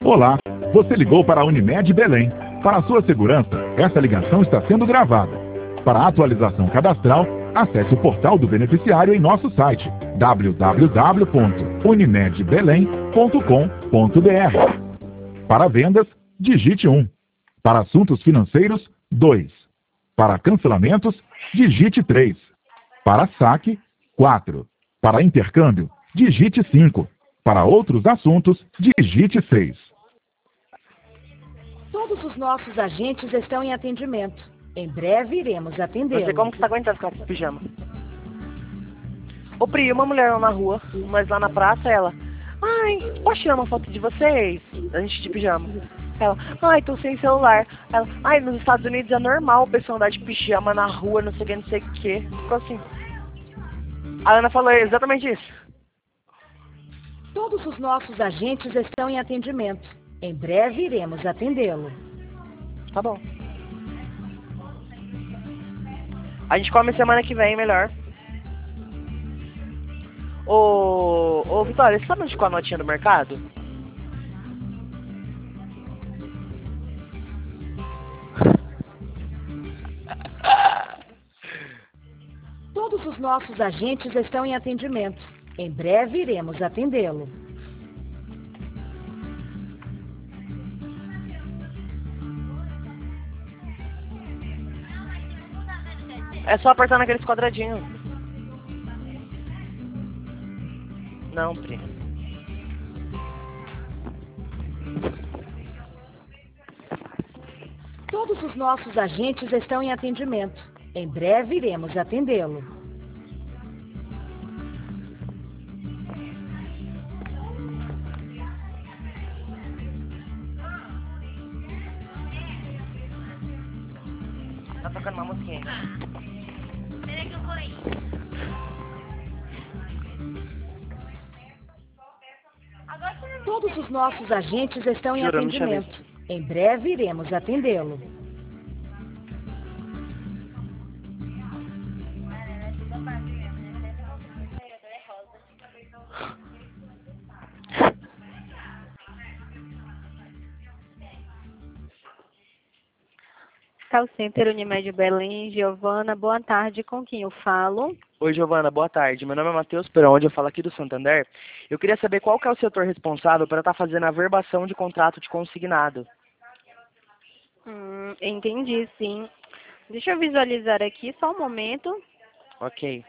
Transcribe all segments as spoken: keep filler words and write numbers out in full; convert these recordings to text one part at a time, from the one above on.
Olá, você ligou para a Unimed Belém. Para a sua segurança, essa ligação está sendo gravada. Para a atualização cadastral, acesse o portal do beneficiário em nosso site w w w ponto unimed belém ponto com ponto b r. Para vendas, digite um. Para assuntos financeiros, dois. Para cancelamentos, digite três. Para saque, quatro. Para intercâmbio, digite cinco. Para outros assuntos, digite seis. Todos os nossos agentes estão em atendimento. Em breve iremos atendê-los. Não sei como que você tá aguentando ficar com pijama. Ô Pri, uma mulher lá na rua, mas lá na praça, ela... Ai, posso tirar uma foto de vocês? A gente de pijama. Ela, ai, tô sem celular. Ela, ai, nos Estados Unidos é normal o pessoal andar de pijama na rua, não sei o que, não sei o que. Ficou assim. A Ana falou exatamente isso. Todos os nossos agentes estão em atendimento. Em breve iremos atendê-lo. Tá bom. A gente come semana que vem, melhor. Ô, ô Vitória, você sabe onde ficou a notinha do mercado? Todos os nossos agentes estão em atendimento. Em breve iremos atendê-lo. É só apertar naqueles quadradinhos. Não, Pri. Todos os nossos agentes estão em atendimento. Em breve iremos atendê-lo. Tá tocando uma musiquinha. Peraí que eu vou aí. Todos os nossos agentes estão em Juro, eu não tinha atendimento. Em breve iremos atendê-lo. Call Center Unimed Belém, Giovana, boa tarde, com quem eu falo? Oi, Giovana, boa tarde. Meu nome é Matheus Perón, eu falo aqui do Santander. Eu queria saber qual que é o setor responsável para estar fazendo a verbação de contrato de consignado. Hum, entendi, sim. Deixa eu visualizar aqui, só um momento. Ok.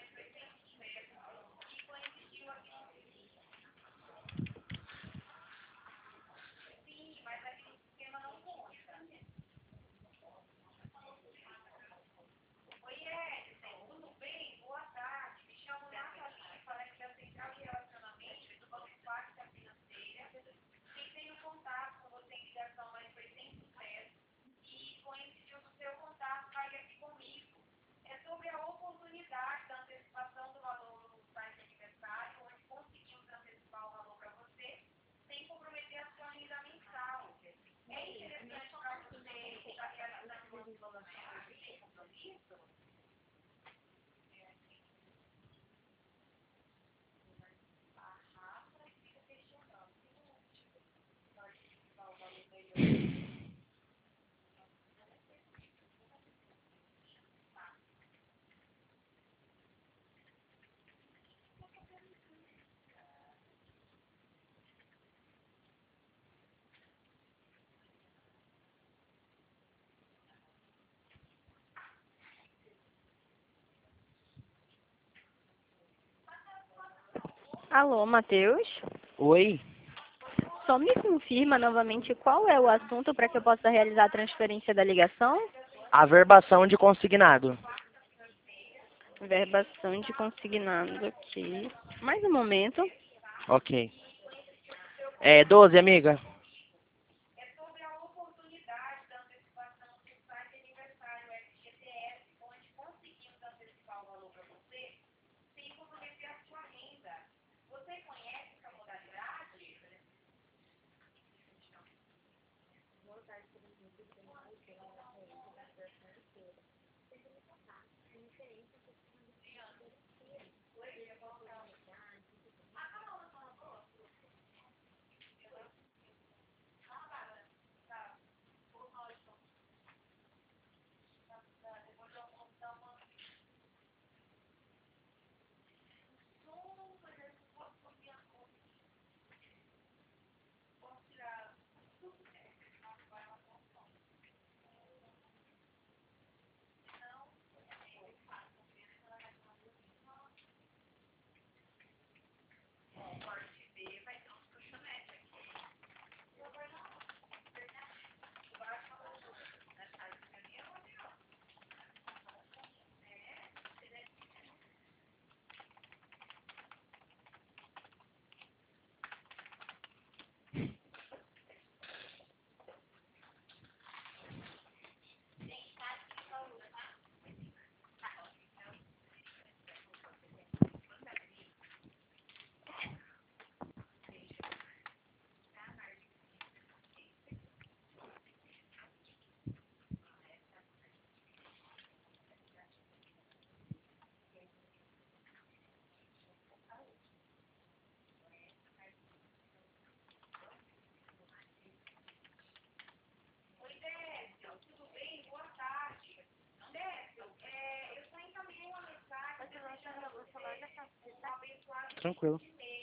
Alô, Matheus? Oi? Só me confirma novamente qual é o assunto para que eu possa realizar a transferência da ligação? A verbação de consignado. Verbação de consignado aqui. Mais um momento. Ok. É doze, amiga. tranquilo.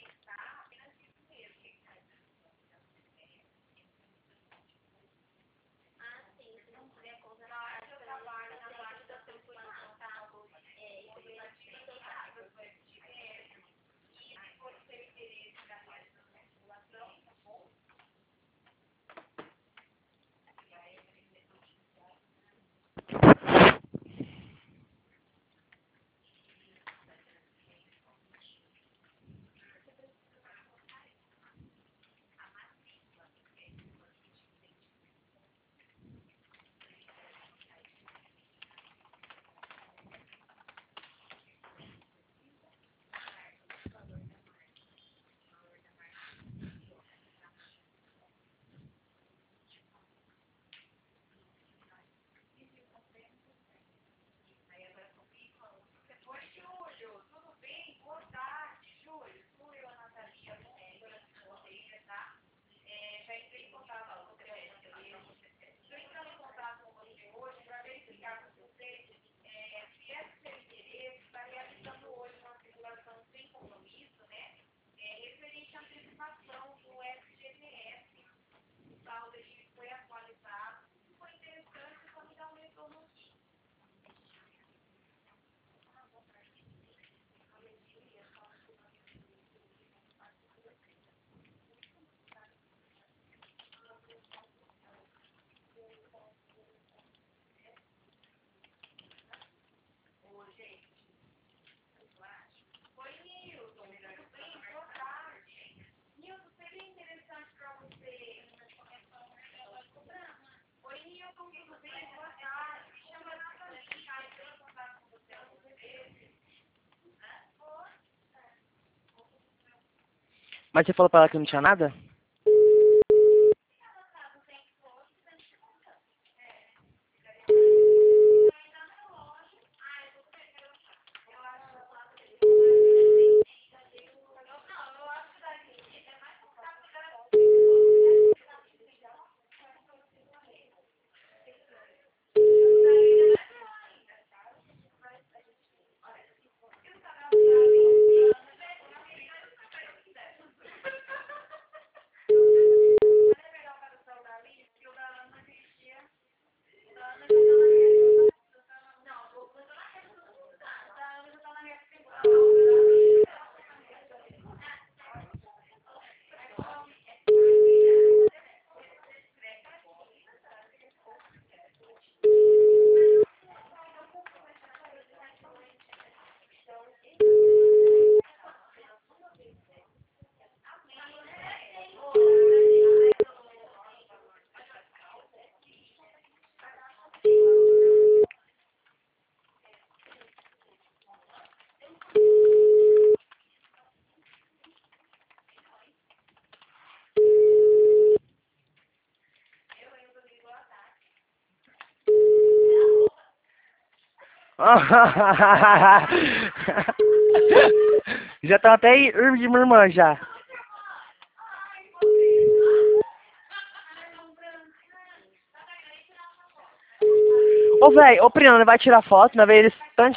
Mas você falou pra ela que não tinha nada? Já estão até aí, de minha irmã já. Ô, velho, ô, Priana, vai tirar foto, na vez eles tanto.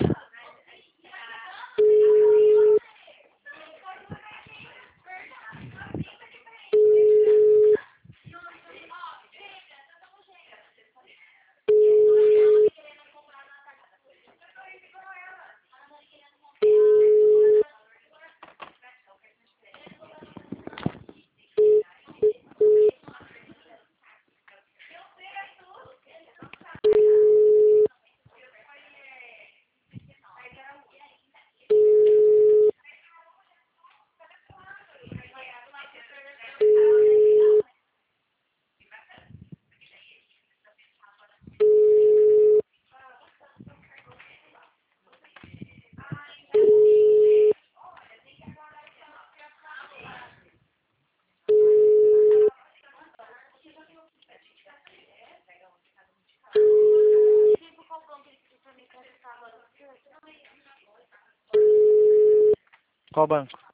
Qual banco?